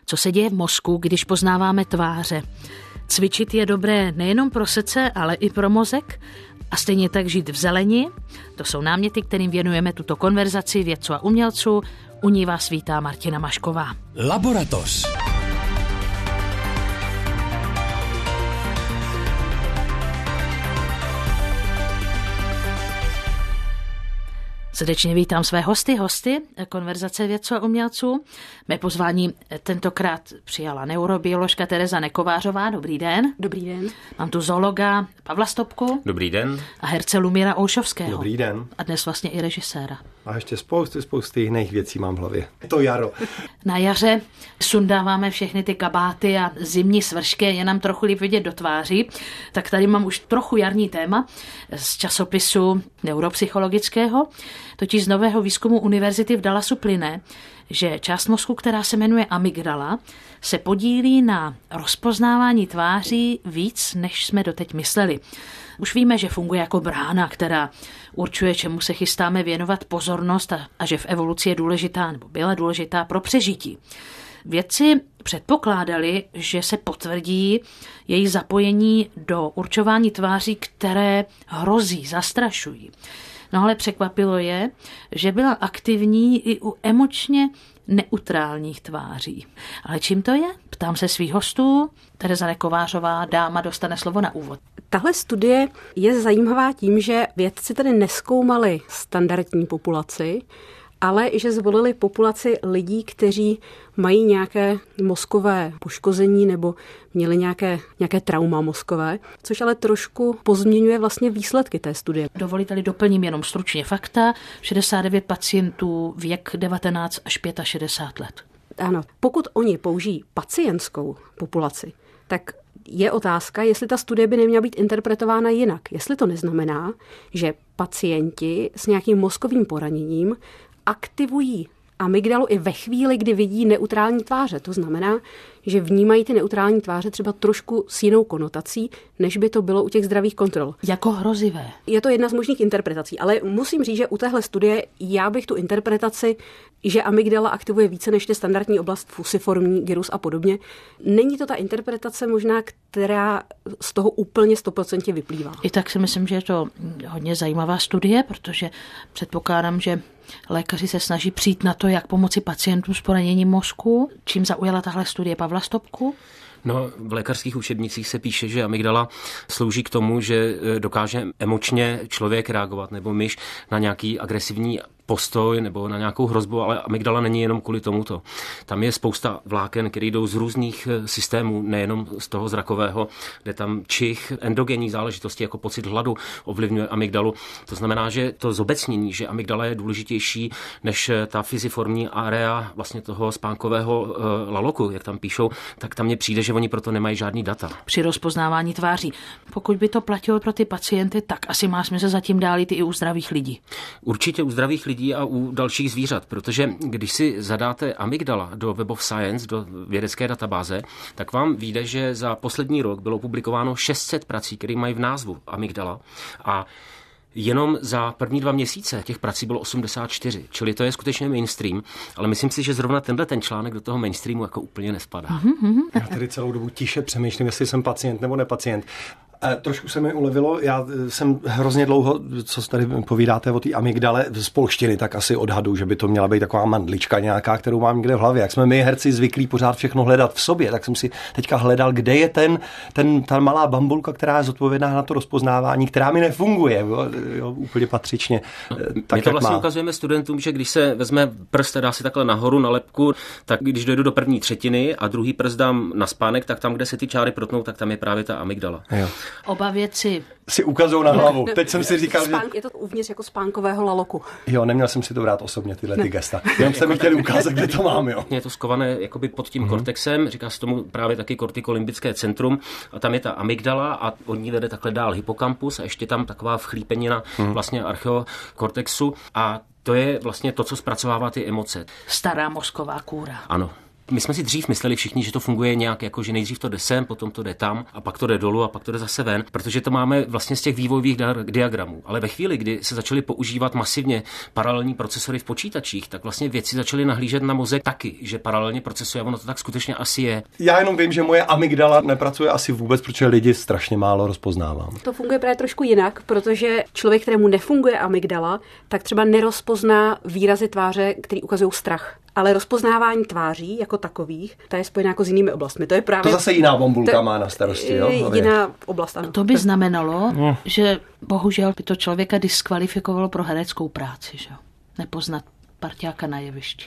Co se děje v mozku, když poznáváme tváře? Cvičit je dobré nejenom pro srdce, ale i pro mozek? A stejně tak žít v zeleni? To jsou náměty, kterým věnujeme tuto konverzaci vědců a umělců. U ní vás vítá Martina Mašková. Laboratoř. Srdečně vítám své hosty konverzace vědců a umělců. Mé pozvání tentokrát přijala neurobioložka Tereza Nekovářová. Dobrý den. Dobrý den. Mám tu zoologa Pavla Stopku. Dobrý den. A herce Lumíra Olšovského. Dobrý den. A dnes vlastně i režiséra. A ještě spousty jiných věcí mám v hlavě. To jaro. Na jaře sundáváme všechny ty kabáty a zimní svršky, je nám trochu líp vidět do tváří. Tak tady mám už trochu jarní téma z časopisu neuropsychologického. Totiž z nového výzkumu univerzity v Dallasu plyne, že část mozku, která se jmenuje amygdala, se podílí na rozpoznávání tváří víc, než jsme doteď mysleli. Už víme, že funguje jako brána, která určuje, čemu se chystáme věnovat pozornost a že v evoluci je důležitá, nebo byla důležitá pro přežití. Vědci předpokládali, že se potvrdí její zapojení do určování tváří, které hrozí, zastrašují. No ale překvapilo je, že byla aktivní i u emočně neutrálních tváří. Ale čím to je? Ptám se svých hostů. Tereza Nekovářová, dáma, dostane slovo na úvod. Tahle studie je zajímavá tím, že vědci tady nezkoumali standardní populaci, ale že zvolili populaci lidí, kteří mají nějaké mozkové poškození nebo měli nějaké trauma mozkové, což ale trošku pozměňuje vlastně výsledky té studie. Dovolíte-li doplním jenom stručně fakta. 69 pacientů, věk 19 až 65 let. Ano, pokud oni použijí pacientskou populaci, tak je otázka, jestli ta studie by neměla být interpretována jinak. Jestli to neznamená, že pacienti s nějakým mozkovým poraněním aktivují amygdalu i ve chvíli, kdy vidí neutrální tváře. To znamená, že vnímají ty neutrální tváře třeba trošku s jinou konotací, než by to bylo u těch zdravých kontrol. Jako hrozivé. Je to jedna z možných interpretací, ale musím říct, že u téhle studie já bych tu interpretaci, že amygdala aktivuje více než ty standardní oblast fusiformní, gyrus a podobně. Není to ta interpretace možná, která z toho úplně 100% vyplývá. I tak si myslím, že je to hodně zajímavá studie, protože předpokládám, že lékaři se snaží přijít na to, jak pomoci pacientům s poraněním mozku. Čím zaujala tahle studie Pavla Stopku? No, v lékařských učebnicích se píše, že amygdala slouží k tomu, že dokáže emočně člověk reagovat nebo myš na nějaký agresivní postoj nebo na nějakou hrozbu, ale amygdala není jenom kvůli tomuto. Tam je spousta vláken, které jdou z různých systémů, nejenom z toho zrakového, kde tam čich, endogenní záležitosti jako pocit hladu ovlivňuje amygdalu. To znamená, že to zobecnění, že amygdala je důležitější než ta fyziformní area vlastně toho spánkového laloku, jak tam píšou, tak tam mně přijde, že oni proto nemají žádný data. Při rozpoznávání tváří. Pokud by to platilo pro ty pacienty, tak asi má smysl zatím dálit i u zdravých lidí. Určitě u zdravých lidí a u dalších zvířat, protože když si zadáte amygdala do Web of Science, do vědecké databáze, tak vám vyjde, že za poslední rok bylo publikováno 600 prací, které mají v názvu amygdala a jenom za první 2 měsíce těch prací bylo 84, čili to je skutečně mainstream, ale myslím si, že zrovna ten článek do toho mainstreamu jako úplně nespadá. Já tady celou dobu tiše přemýšlím, jestli jsem pacient nebo nepacient. Trošku se mi ulevilo, já jsem hrozně dlouho, co tady povídáte o té amygdale z polštiny, tak asi odhadu, že by to měla být taková mandlička nějaká, kterou mám někde v hlavě. Jak jsme my herci zvyklí pořád všechno hledat v sobě, tak jsem si teďka hledal, kde je ta malá bambulka, která je zodpovědná na to rozpoznávání, která mi nefunguje, jo, úplně patřičně. My to vlastně ukazujeme studentům, že když se vezme prst a dá si takhle nahoru na lebku, tak když dojdu do první třetiny a druhý prst dám na spánek, tak tam, kde se ty čáry protnou, tak tam je právě ta amygdala. Jo. Oba věci si ukazují na hlavu. Teď jsem si říkal, že... Je to uvnitř jako spánkového laloku. Jo, neměl jsem si to brát osobně, tyhle ty gesta. Jenom jsem mi chtěl ukázat, kde to mám, jo. Je to skované jakoby pod tím kortexem, říká se tomu právě taky kortikolimbické centrum a tam je ta amygdala a od ní vede takhle dál hypokampus a ještě tam taková vchlípenina vlastně archeokortexu a to je vlastně to, co zpracovává ty emoce. Stará mozková kůra. Ano. My jsme si dřív mysleli všichni, že to funguje nějak jako, že nejdřív to jde sem, potom to jde tam a pak to jde dolů a pak to jde zase ven, protože to máme vlastně z těch vývojových diagramů. Ale ve chvíli, kdy se začaly používat masivně paralelní procesory v počítačích, tak vlastně věci začaly nahlížet na mozek taky, že paralelně procesuje, ono to tak skutečně asi je. Já jenom vím, že moje amygdala nepracuje asi vůbec, protože lidi strašně málo rozpoznávám. To funguje právě trošku jinak, protože člověk, kterému nefunguje amygdala, tak třeba nerozpozná výrazy tváře, které ukazují strach. Ale rozpoznávání tváří jako takových, ta je spojená jako s jinými oblastmi. To je právě to zase jiná bombulka má na starosti, jo? Jiná oblast, ano. To by znamenalo, že bohužel by to člověka diskvalifikovalo pro hereckou práci, že? Nepoznat parťáka na jevišti.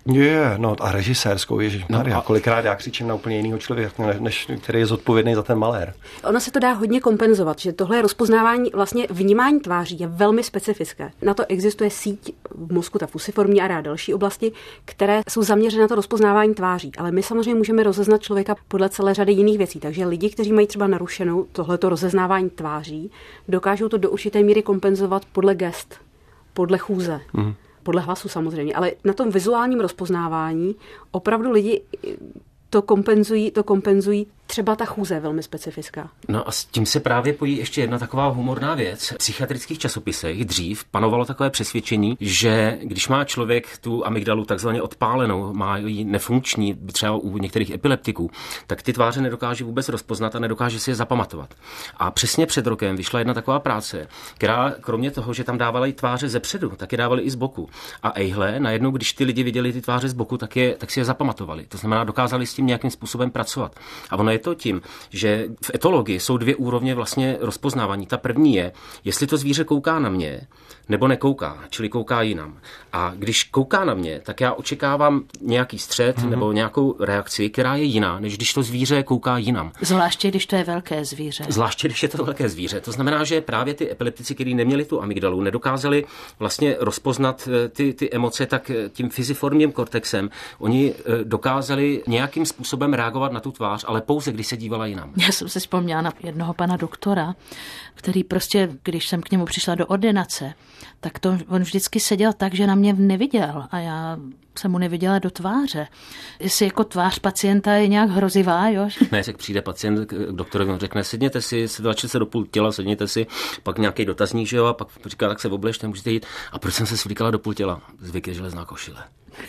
No a režisérskou, ježišmarja, kolikrát já křičím na úplně jinýho člověka, než který je zodpovědný za ten malér. Ono se to dá hodně kompenzovat, že tohle rozpoznávání, vlastně vnímání tváří je velmi specifické. Na to existuje síť v mozku, ta fusiformní area a další oblasti, které jsou zaměřené na to rozpoznávání tváří. Ale my samozřejmě můžeme rozeznat člověka podle celé řady jiných věcí. Takže lidi, kteří mají třeba narušenou tohleto rozeznávání tváří, dokážou to do určité míry kompenzovat podle gest, podle chůze. Podle hlasu samozřejmě, ale na tom vizuálním rozpoznávání opravdu lidi to kompenzují, třeba ta chůze je velmi specifická. No a s tím se právě pojí ještě jedna taková humorná věc. V psychiatrických časopisech dřív panovalo takové přesvědčení, že když má člověk tu amygdalu takzvaně odpálenou, má ji nefunkční, třeba u některých epileptiků, tak ty tváře nedokáže vůbec rozpoznat a nedokáže si je zapamatovat. A přesně před rokem vyšla jedna taková práce, která kromě toho, že tam dávala i tváře zepředu, tak je dávali i z boku. A ejhle, najednou, když ty lidi viděli ty tváře z boku, tak si je zapamatovali. To znamená, dokázali s tím nějakým způsobem pracovat. A ono je to tím, že v etologii jsou dvě úrovně vlastně rozpoznávání. Ta první je, jestli to zvíře kouká na mě, nebo nekouká, čili kouká jinam. A když kouká na mě, tak já očekávám nějaký střet nebo nějakou reakci, která je jiná, než když to zvíře kouká jinam. Zvláště, když to je velké zvíře. Zvláště, když je to velké zvíře. To znamená, že právě ty epileptici, kteří neměli tu amygdalu, nedokázali vlastně rozpoznat ty emoce tak tím fyziformním kortexem. Oni dokázali nějakým způsobem reagovat na tu tvář, ale pouze, když se dívala jinam. Já jsem se vzpomněla na jednoho pana doktora, který prostě, když jsem k němu přišla do ordinace, tak on vždycky seděl tak, že na mě neviděl a já jsem mu neviděla do tváře. Jestli jako tvář pacienta je nějak hrozivá, jo? Ne, tak přijde pacient k doktorovi, on řekne, sedněte si, svléčte se do půl těla, sedněte si, pak nějaký dotazník, že jo, a pak říká, tak se obležte, můžete jít. A proč jsem se svlíkala do půl těla? Zvyk je železná košile.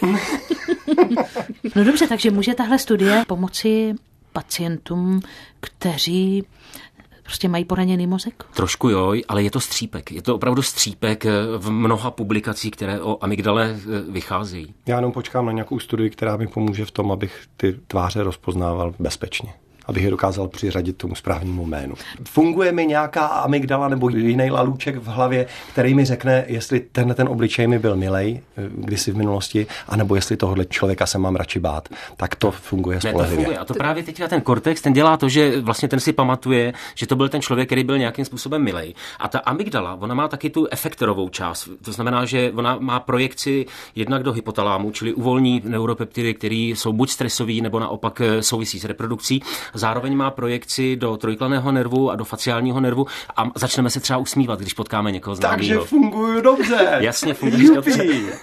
No dobře, takže může tahle studie pomoci pacientům, kteří prostě mají poraněný mozek? Trošku jo, ale je to střípek. Je to opravdu střípek v mnoha publikacích, které o amygdale vycházejí. Já jenom počkám na nějakou studii, která mi pomůže v tom, abych ty tváře rozpoznával bezpečně. Abych je dokázal přiřadit tomu správnému jménu. Funguje mi nějaká amygdala nebo jiný lalůček v hlavě, který mi řekne, jestli ten obličej mi byl milej kdysi v minulosti, anebo jestli tohohle člověka se mám radši bát. Tak to funguje spolehlivě. Ne, to funguje. A to právě teďka ten kortex, ten dělá to, že vlastně ten si pamatuje, že to byl ten člověk, který byl nějakým způsobem milej. A ta amygdala, ona má taky tu efektorovou část. To znamená, že ona má projekci jednak do hypotalámu, čili uvolní neuropeptidy, které jsou buď stresový, nebo naopak souvisí s reprodukcí. Zároveň má projekci do trojklaného nervu a do faciálního nervu a začneme se třeba usmívat, když potkáme někoho známého. Takže fungují dobře. Jasně, fungují dobře.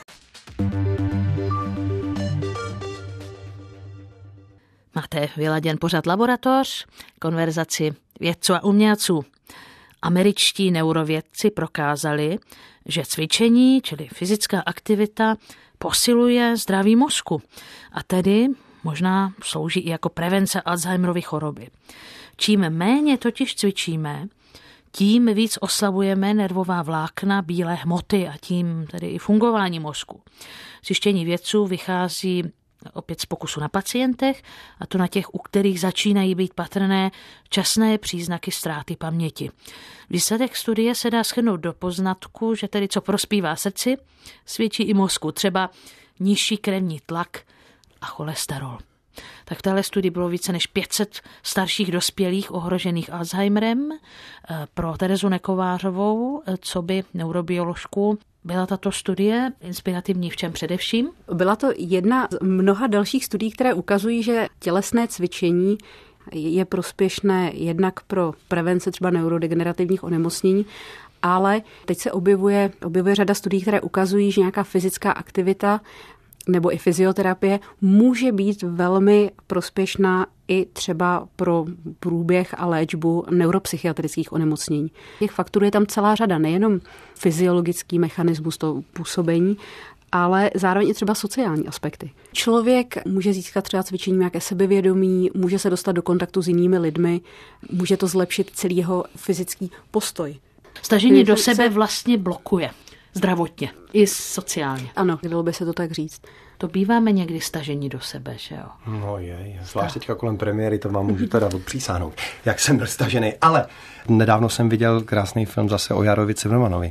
Máte vyladěn pořad Laboratoř, konverzaci vědců a umělců. Američtí neurovědci prokázali, že cvičení, čili fyzická aktivita, posiluje zdraví mozku a tedy možná slouží i jako prevence Alzheimerovy choroby. Čím méně totiž cvičíme, tím víc oslabujeme nervová vlákna bílé hmoty a tím tedy i fungování mozku. Zjištění vědců vychází opět z pokusu na pacientech, a to na těch, u kterých začínají být patrné časné příznaky ztráty paměti. Výsledek studie se dá shrnout do poznatku, že tedy co prospívá srdci, svědčí i mozku, třeba nižší krevní tlak a cholesterol. Tak v téhle studii bylo více než 500 starších dospělých ohrožených Alzheimerem. Pro Terezu Nekovářovou, co by neurobioložku, byla tato studie inspirativní v čem především? Byla to jedna z mnoha dalších studií, které ukazují, že tělesné cvičení je prospěšné jednak pro prevence třeba neurodegenerativních onemocnění, ale teď se objevuje řada studií, které ukazují, že nějaká fyzická aktivita nebo i fyzioterapie může být velmi prospěšná i třeba pro průběh a léčbu neuropsychiatrických onemocnění. Těch faktorů je tam celá řada, nejenom fyziologický mechanismus toho působení, ale zároveň i třeba sociální aspekty. Člověk může získat třeba cvičením nějaké sebevědomí, může se dostat do kontaktu s jinými lidmi, může to zlepšit celý jeho fyzický postoj. Stažení do sebe vlastně blokuje zdravotně i sociálně. Ano, dalo by se to tak říct. To býváme někdy stažení do sebe, že jo? No zvlášť teďka kolem premiéry, to vám můžu teda odpřísáhnout, jak jsem byl stažený. Ale nedávno jsem viděl krásný film zase o Jarovi Cimrmanovi.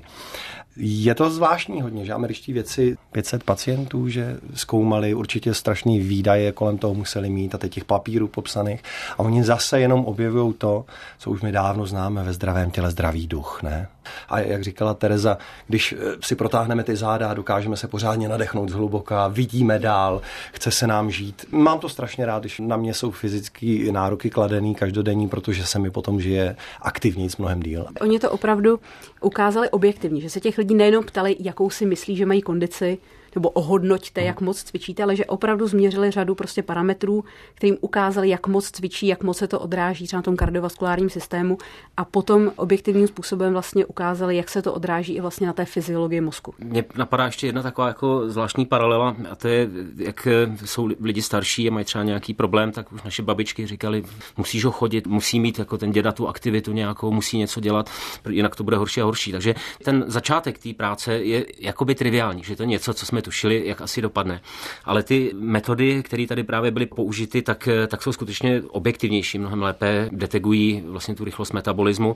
Je to zvláštní hodně, že američtí vědci 500 pacientů, že zkoumali určitě strašný výdaje, kolem toho museli mít a teď těch papírů popsaných a oni zase jenom objevují to, co už my dávno známe ve zdravém těle, zdravý duch, ne? A jak říkala Tereza, když si protáhneme ty záda, dokážeme se pořádně nadechnout zhluboka, vidíme dál, chce se nám žít. Mám to strašně rád, když na mě jsou fyzické nároky kladený každodenní, protože se mi potom žije aktivnějc mnohem díl. Oni to opravdu ukázali objektivně, že se těch lidí nejenom ptali, jakou si myslí, že mají kondici, nebo ohodnoťte, jak moc cvičíte, ale že opravdu změřili řadu prostě parametrů, kterým ukázali, jak moc cvičí, jak moc se to odráží třeba na tom kardiovaskulárním systému a potom objektivním způsobem vlastně ukázali, jak se to odráží i vlastně na té fyziologii mozku. Mně napadá ještě jedna taková jako zvláštní paralela a to je, jak jsou lidi starší a mají třeba nějaký problém, tak už naše babičky říkali, musíš ho chodit, musí mít jako ten děda tu aktivitu nějakou, musí něco dělat, jinak to bude horší a horší. Takže ten začátek té práce je jakoby triviální, že to je něco, co jsme tušili, jak asi dopadne. Ale ty metody, které tady právě byly použity, tak jsou skutečně objektivnější, mnohem lépe detegují vlastně tu rychlost metabolismu.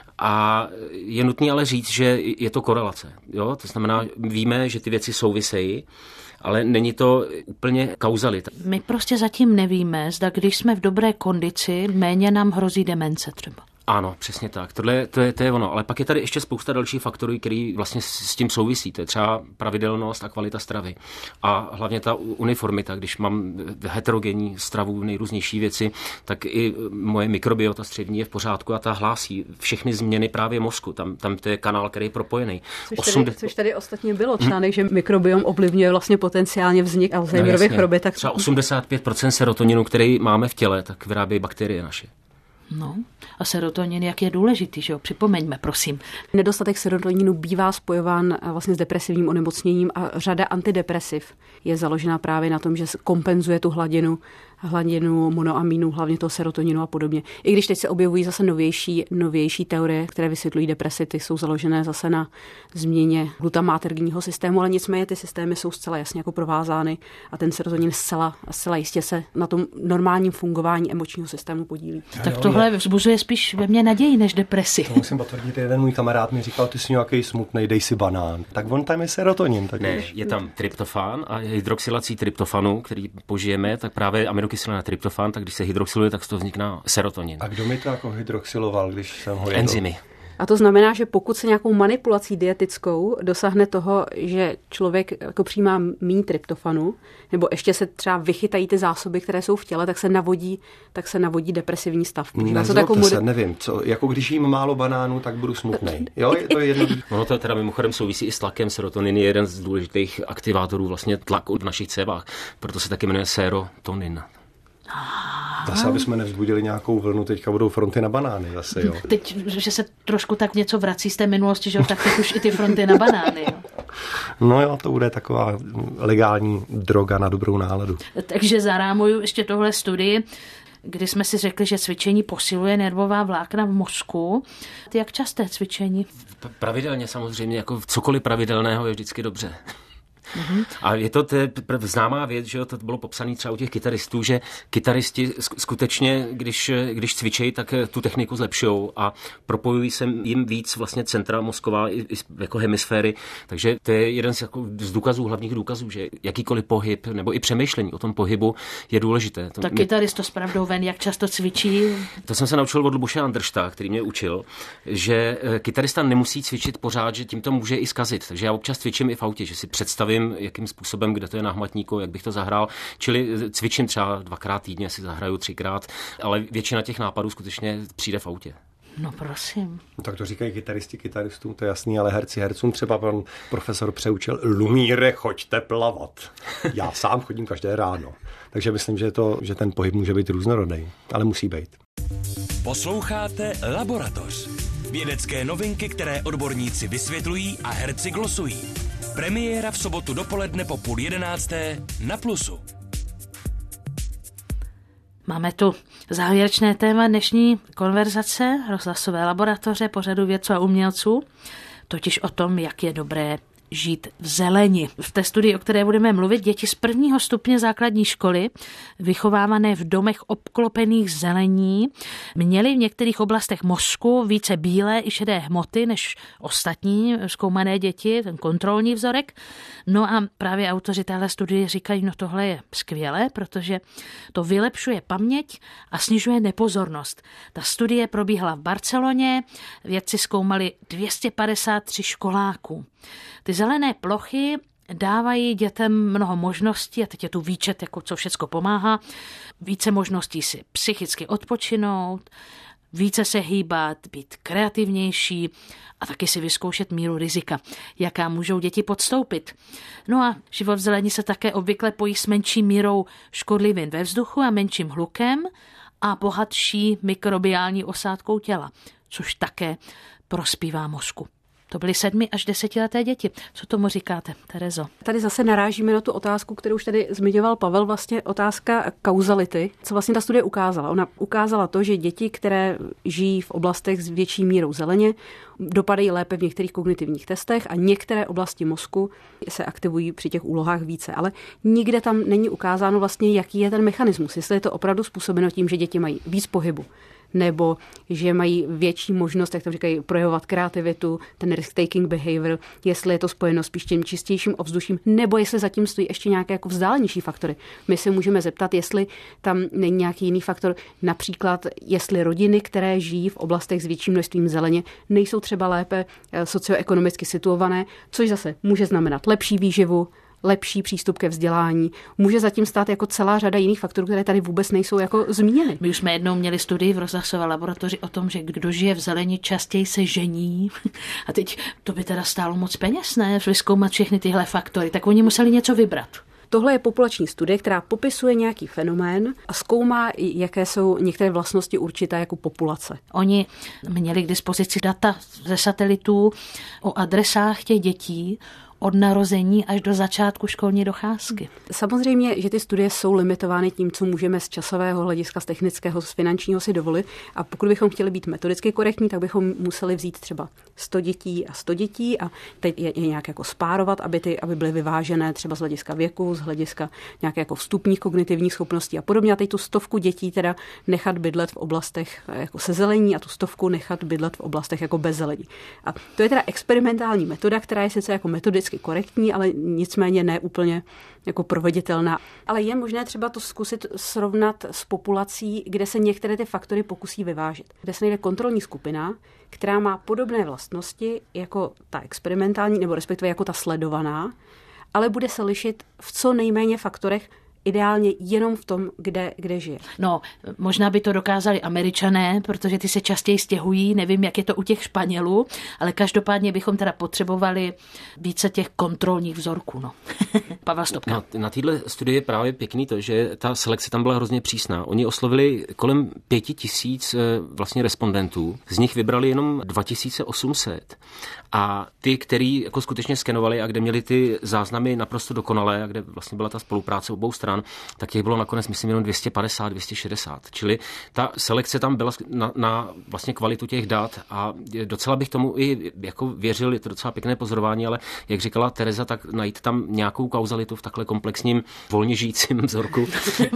A je nutné ale říct, že je to korelace. Jo? To znamená, víme, že ty věci souvisejí, ale není to úplně kauzalita. My prostě zatím nevíme, zda když jsme v dobré kondici, méně nám hrozí demence třeba. Ano, přesně tak. To je ono. Ale pak je tady ještě spousta dalších faktorů, který vlastně s tím souvisí. To je třeba pravidelnost a kvalita stravy. A hlavně ta uniformita, když mám heterogenní stravu, nejrůznější věci, tak i moje mikrobiota střevní je v pořádku a ta hlásí všechny změny právě mozku. Tam to je kanál, který je propojený. Což tady ostatně bylo článek, že mikrobiom ovlivňuje vlastně potenciálně vznik Alzheimerovy choroby. Tak... Třeba 85% serotoninu, který máme v těle, tak vyrábějí bakterie naše. No, a serotonin, jak je důležitý, že jo? Připomeňme, prosím. Nedostatek serotoninu bývá spojován vlastně s depresivním onemocněním a řada antidepresiv je založena právě na tom, že kompenzuje tu hladinu monoamínů, hlavně toho serotoninu a podobně. I když teď se objevují zase novější teorie, které vysvětlují depresi, ty jsou založené zase na změně glutamátergního systému, ale nicméně ty systémy jsou zcela jasně jako provázány a ten serotonin zcela jistě se na tom normálním fungování emočního systému podílí. Tak tohle vzbuzuje spíš ve mně naději než depresi. To musím potvrdit, jeden můj kamarád mi říkal, ty jsi nějaký smutnej, dej si banán. Tak on tam je serotonin. Tak ne, je tam tryptofán a hydroxylací tryptofanu, který požijeme, tak právě aminokyselina tryptofan, tak když se hydroxyluje, tak z toho vznikná serotonin. A kdo mi to jako hydroxyloval, když jsem ho jedl? Enzymy. A to znamená, že pokud se nějakou manipulací dietickou dosáhne toho, že člověk jako přijímá méně tryptofanu, nebo ještě se třeba vychytají ty zásoby, které jsou v těle, tak se navodí depresivní stav. Nezlobte se, nevím, jako když jím málo banánů, tak budu smutnej. Jo, to je jedno. Ono to teda mimochodem souvisí i s tlakem. Serotonin je jeden z důležitých aktivátorů vlastně tlaku v našich cévách, proto se taky jmenuje serotonin. Zase, aby jsme nevzbudili nějakou vlnu, teďka budou fronty na banány zase, jo. Teď, že se trošku tak něco vrací z té minulosti, že jo, tak teď už i ty fronty na banány, jo. No jo, to bude taková legální droga na dobrou náladu. Takže zarámuju ještě tohle studii, kdy jsme si řekli, že cvičení posiluje nervová vlákna v mozku. Jak časté cvičení? Pravidelně samozřejmě, jako cokoliv pravidelného je vždycky dobře. A je to známá věc, že jo, to bylo popsané třeba u těch kytaristů, že kytaristi skutečně, když cvičejí, tak tu techniku zlepšují a propojují se jim víc vlastně centra mozková i jako hemisféry, takže to je jeden z důkazů, hlavních důkazů, že jakýkoliv pohyb nebo i přemýšlení o tom pohybu je důležité. Tak kytarist to s pravdou ven, jak často cvičí? To jsem se naučil od Luboše Andršta, který mě učil, že kytarista nemusí cvičit pořád, že tím to může i zkazit. Takže já občas cvičím i v autě, že si představím, jakým způsobem, kde to je na hmatníku, jak bych to zahrál. Čili cvičím třeba 2x týdně, si zahraju 3x, ale většina těch nápadů skutečně přijde v autě. No prosím. No, tak to říkají kytaristům, to je jasný, ale hercům třeba pan profesor přeučil: Lumíre, choďte plavat. Já sám chodím každé ráno. Takže myslím, že ten pohyb může být různorodý, ale musí být. Posloucháte Laboratoř. Vědecké novinky, které odborníci vysvětlují a herci glosují. Premiéra v sobotu dopoledne po 10:30 na Plusu. Máme tu závěrečné téma dnešní konverzace rozhlasové laboratoře pořadu Vědců a umělců, totiž o tom, jak je dobré žít v zeleni. V té studii, o které budeme mluvit, děti z 1. stupně základní školy, vychovávané v domech obklopených zelení, měly v některých oblastech mozku více bílé i šedé hmoty než ostatní zkoumané děti, ten kontrolní vzorek. No a právě autoři téhle studie říkají, no tohle je skvělé, protože to vylepšuje paměť a snižuje nepozornost. Ta studie probíhala v Barceloně, vědci zkoumali 253 školáků. Ty zelené plochy dávají dětem mnoho možností, a teď je tu výčet, jako co všecko pomáhá, více možností si psychicky odpočinout, více se hýbat, být kreativnější a taky si vyzkoušet míru rizika, jaká můžou děti podstoupit. No a život v zelení se také obvykle pojí s menší mírou škodlivin ve vzduchu a menším hlukem a bohatší mikrobiální osádkou těla, což také prospívá mozku. To byly 7 až 10leté děti. Co tomu říkáte, Terezo? Tady zase narážíme na tu otázku, kterou už tady zmiňoval Pavel, vlastně otázka kauzality. Co vlastně ta studie ukázala? Ona ukázala to, že děti, které žijí v oblastech s větší mírou zeleně, dopadají lépe v některých kognitivních testech a některé oblasti mozku se aktivují při těch úlohách více. Ale nikde tam není ukázáno vlastně, jaký je ten mechanismus. Jestli je to opravdu způsobeno tím, že děti mají víc pohybu, nebo že mají větší možnost, jak to říkají, projevovat kreativitu, ten risk-taking behavior, jestli je to spojeno spíš tím čistějším ovzduším, nebo jestli zatím stojí ještě nějaké jako vzdálenější faktory. My se můžeme zeptat, jestli tam není nějaký jiný faktor, například jestli rodiny, které žijí v oblastech s větším množstvím zeleně, nejsou třeba lépe socioekonomicky situované, což zase může znamenat lepší výživu, lepší přístup ke vzdělání. Může zatím stát jako celá řada jiných faktorů, které tady vůbec nejsou jako zmíněny. My už jsme jednou měli studii v rozhlasové laboratoři o tom, že kdo žije v zeleni, častěji se žení. A teď to by teda stálo moc peněz, ne? Vyzkoumat všechny tyhle faktory. Tak oni museli něco vybrat. Tohle je populační studie, která popisuje nějaký fenomén a zkoumá, jaké jsou některé vlastnosti určité jako populace. Oni měli k dispozici data ze satelitů o adresách těch dětí, od narození až do začátku školní docházky. Samozřejmě, že ty studie jsou limitovány tím, co můžeme z časového hlediska, z technického, z finančního si dovolit. A pokud bychom chtěli být metodicky korektní, tak bychom museli vzít třeba 100 dětí a 100 dětí a teď je nějak jako spárovat, aby byly vyvážené třeba z hlediska věku, z hlediska nějaké jako vstupních kognitivních schopností a podobně. A teď tu 100 dětí teda nechat bydlet v oblastech jako se zelení a tu 100 nechat bydlet v oblastech jako bez zelení. A to je teda experimentální metoda, která je sice jako metodicky korektní, ale nicméně ne úplně jako proveditelná. Ale je možné třeba to zkusit srovnat s populací, kde se některé ty faktory pokusí vyvážit. Kde se najde kontrolní skupina, která má podobné vlastnosti jako ta experimentální, nebo respektive jako ta sledovaná, ale bude se lišit v co nejméně faktorech, ideálně jenom v tom, kde žije. No, možná by to dokázali Američané, protože ty se častěji stěhují, nevím, jak je to u těch Španělů, ale každopádně bychom teda potřebovali více těch kontrolních vzorků. No. Pavel Stopka. Na téhle studii je právě pěkný to, že ta selekce tam byla hrozně přísná. Oni oslovili kolem 5000 vlastně respondentů, z nich vybrali jenom 2800 a ty, který jako skutečně skenovali a kde měli ty záznamy naprosto dokonalé a kde vlastně byla ta spolupráce obou stran, tak těch bylo nakonec, myslím, jenom 250, 260. Čili ta selekce tam byla na vlastně kvalitu těch dat a docela bych tomu i jako věřil, je to docela pěkné pozorování, ale jak říkala Tereza, tak najít tam nějakou kauzalitu v takhle komplexním volně žijícím vzorku.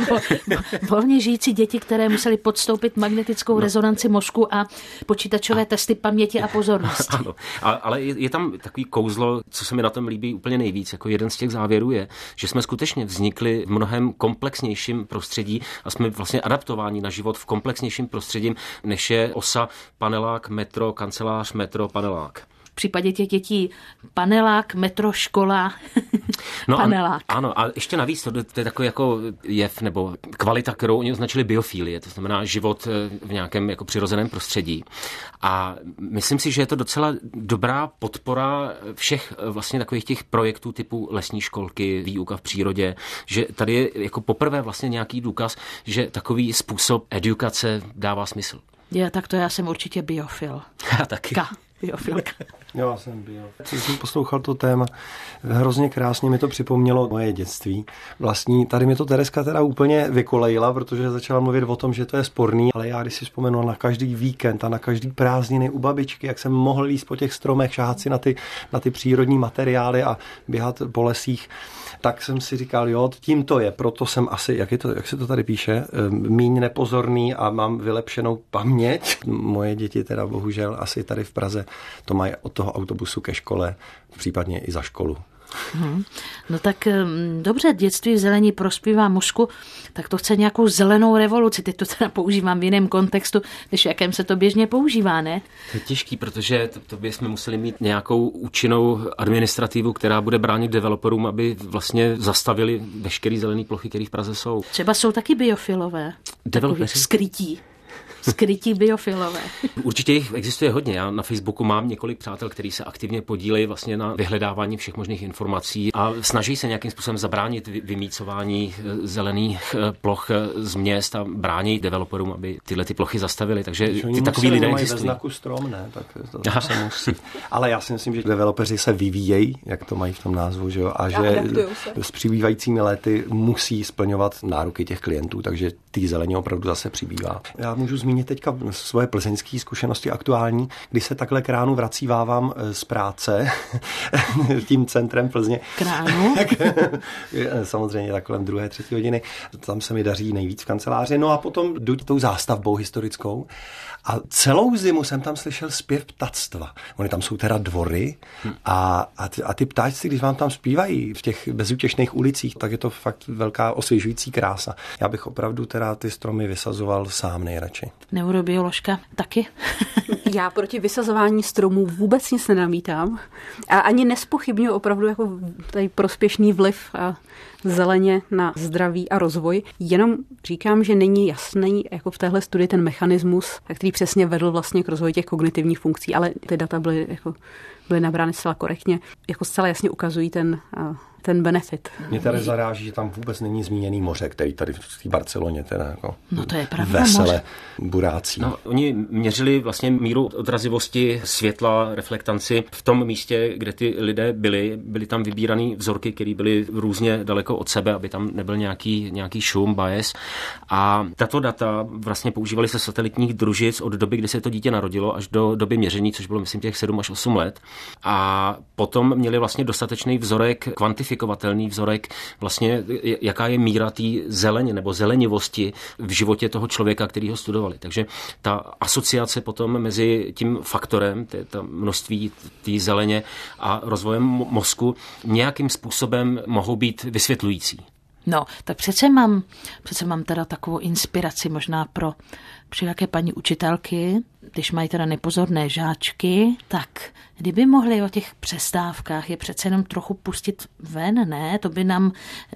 Volně žijící děti, které museli podstoupit magnetickou rezonanci mozku a počítačové testy paměti a pozornosti. Ano, ale je tam takový kouzlo, co se mi na tom líbí úplně nejvíc, jako jeden z těch závěrů je, že jsme skutečně vznikli v mnohem komplexnějším prostředí a jsme vlastně adaptováni na život v komplexnějším prostředí, než je osa panelák, metro, kancelář, metro, panelák. případě těch dětí panelák, metro, škola, panelák. Ano, a ještě navíc, to je takový jako jev nebo kvalita, kterou oni označili biofilie, to znamená život v nějakém jako přirozeném prostředí. A myslím si, že je to docela dobrá podpora všech vlastně takových těch projektů typu lesní školky, výuka v přírodě, že tady je jako poprvé vlastně nějaký důkaz, že takový způsob edukace dává smysl. Tak to já jsem určitě biofil. Já taky. Biofilka. Já jsem byl. Když jsem poslouchal to téma, hrozně krásně mi to připomnělo moje dětství. Vlastní, tady mi to Tereska teda úplně vykolejila, protože začala mluvit o tom, že to je sporný, ale já když si vzpomenu na každý víkend a na každý prázdniny u babičky, jak jsem mohl líst po těch stromech, šáhat si na ty přírodní materiály a běhat po lesích, tak jsem si říkal, jo, tím to je, proto jsem asi, jak se to tady píše, míň nepozorný a mám vylepšenou paměť. Moje děti teda bohužel asi tady v Praze to mají od toho autobusu ke škole, případně i za školu. No tak dobře, dětství v zelení prospívá mozku, tak to chce nějakou zelenou revoluci. Teď to teda používám v jiném kontextu, než v jakém se to běžně používá, ne? To je těžký, protože to bychom museli mít nějakou účinnou administrativu, která bude bránit developerům, aby vlastně zastavili veškeré zelené plochy, které v Praze jsou. Třeba jsou taky biofilové. Developeři? Skrytí biofilové. Určitě jich existuje hodně. Já na Facebooku mám několik přátel, kteří se aktivně podílejí vlastně na vyhledávání všech možných informací a snaží se nějakým způsobem zabránit vymýcování zelených ploch z měst a bránit developerům, aby tyhle ty plochy zastavili. Takže ty takový lidé existují. Ve znaku strom, ne? Tak to se musí. Ale já si myslím, že developeři se vyvíjejí, jak to mají v tom názvu, že jo, a že s přibývajícími lety musí splňovat nároky těch klientů, takže tý zeleně opravdu zase přibývá. Já můžu zmínit teďka svoje plzeňské zkušenosti aktuální, kdy se takhle k ránu vracívám z práce tím centrem Plzně. K ránu? Samozřejmě tak kolem 2., 3. hodiny. Tam se mi daří nejvíc v kanceláři. No a potom jdu tou zástavbou historickou a celou zimu jsem tam slyšel zpěv ptactva. Oni tam jsou teda dvory a ty ptáčci, když vám tam zpívají v těch bezútěšných ulicích, tak je to fakt velká osvěžující krása. Já bych opravdu teda ty stromy vysazoval sám nejradši. Neurobioložka taky? Já proti vysazování stromů vůbec nic nenamítám a ani nespochybňuji opravdu jako tady prospěšný vliv zeleně na zdraví a rozvoj. Jenom říkám, že není jasný jako v téhle studii ten mechanismus, který přesně vedl vlastně k rozvoji těch kognitivních funkcí, ale ty data byly nabrány zcela korektně, jako zcela jasně ukazují ten benefit. Mě tady zaráží, že tam vůbec není zmíněný moře, který tady v té Barceloně teda jako to je pravda, vesele burácí. No, oni měřili vlastně míru odrazivosti světla, reflektanci v tom místě, kde ty lidé byli tam vybíraný vzorky, které byly různě daleko od sebe, aby tam nebyl nějaký šum, bias. A tato data vlastně používali se satelitních družic od doby, kdy se to dítě narodilo, až do doby měření, což bylo myslím těch 7 až 8 let. A potom měli vlastně dostatečný vzorek, kvantifikovatelný vzorek, vlastně jaká je míra té zeleně nebo zelenivosti v životě toho člověka, který ho studovali. Takže ta asociace potom mezi tím faktorem, ta množství té zeleně a rozvojem mozku nějakým způsobem mohou být vysvětlující. No, tak přece mám teda takovou inspiraci možná pro nějaké paní učitelky, když mají teda nepozorné žáčky, tak kdyby mohli o těch přestávkách je přece jenom trochu pustit ven, ne? To by nám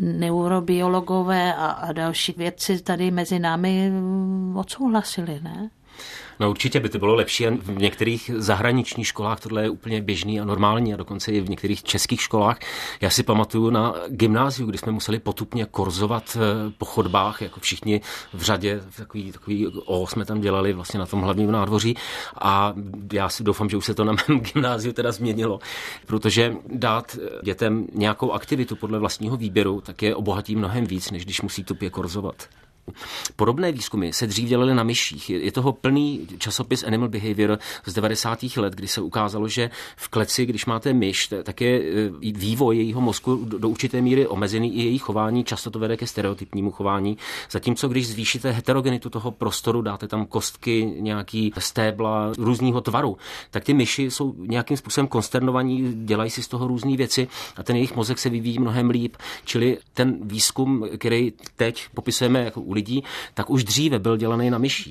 neurobiologové a další vědci tady mezi námi odsouhlasili, ne? No určitě by to bylo lepší. V některých zahraničních školách tohle je úplně běžný a normální a dokonce i v některých českých školách. Já si pamatuju na gymnáziu, kdy jsme museli potupně korzovat po chodbách, jako všichni v řadě, takový jsme tam dělali vlastně na tom hlavním nádvoří a já si doufám, že už se to na mém gymnáziu teda změnilo, protože dát dětem nějakou aktivitu podle vlastního výběru, tak je obohatí mnohem víc, než když musí tupě korzovat. Podobné výzkumy se dřív dělaly na myších. Je toho plný časopis Animal Behavior z 90. let, kdy se ukázalo, že v kleci, když máte myš, tak je vývoj jejího mozku do určité míry omezený i její chování, často to vede ke stereotypnímu chování. Zatímco když zvýšíte heterogenitu toho prostoru, dáte tam kostky, nějaký stébla různého tvaru, tak ty myši jsou nějakým způsobem konsternovaní, dělají si z toho různé věci a ten jejich mozek se vyvíjí mnohem líp. Čili ten výzkum, který teď popisujeme jako u lidí, tak už dříve byl dělaný na myších.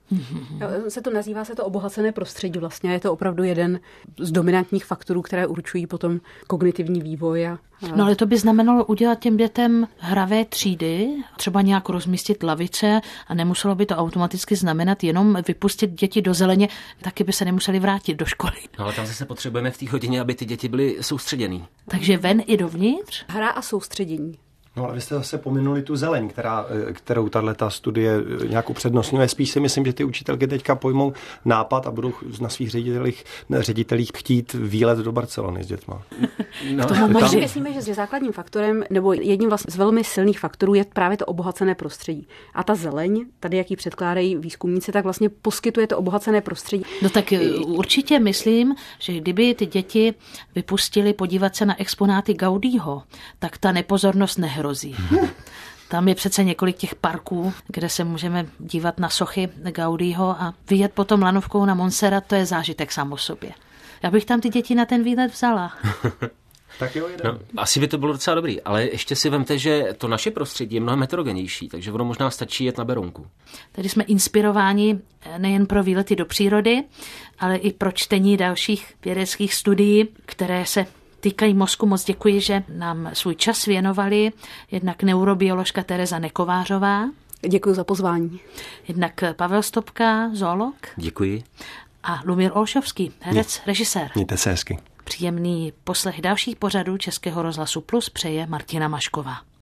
Nazývá se to obohacené prostředí vlastně. Je to opravdu jeden z dominantních faktorů, které určují potom kognitivní vývoj. No ale to by znamenalo udělat těm dětem hravé třídy, třeba nějak rozmístit lavice a nemuselo by to automaticky znamenat jenom vypustit děti do zeleně, taky by se nemuseli vrátit do školy. No ale tam zase potřebujeme v té hodině, aby ty děti byly soustředěný. Takže ven i dovnitř? Hra a soustředění. No ale vy jste zase pominuli tu zeleň, kterou tato studie nějak upřednostňuje. Spíš si myslím, že ty učitelky teďka pojmou nápad a budou na svých ředitelích chtít výlet do Barcelony s dětma. My si myslíme, že základním faktorem, nebo jedním vlastně z velmi silných faktorů je právě to obohacené prostředí. A ta zeleň, tady jak ji předkládají výzkumníci, tak vlastně poskytuje to obohacené prostředí. No tak určitě myslím, že kdyby ty děti vypustili podívat se na exponáty Gaudího, tak ta nepozornost nehrozí. Tam je přece několik těch parků, kde se můžeme dívat na sochy Gaudího a vyjet potom lanovkou na Montserrat, to je zážitek sám o sobě. Já bych tam ty děti na ten výlet vzala. Tak jo, no, asi by to bylo docela dobrý, ale ještě si vemte, že to naše prostředí je mnohem heterogenější, takže ono možná stačí jet na Berounku. Tady jsme inspirováni nejen pro výlety do přírody, ale i pro čtení dalších vědeckých studií, které se týkají mozku. Moc děkuji, že nám svůj čas věnovali. Jednak neurobioložka Tereza Nekovářová. Děkuji za pozvání. Jednak Pavel Stopka, zoolog. Děkuji. A Lumír Olšovský, herec, režisér. Mějte se hezky. Příjemný poslech dalších pořadů Českého rozhlasu Plus přeje Martina Mašková.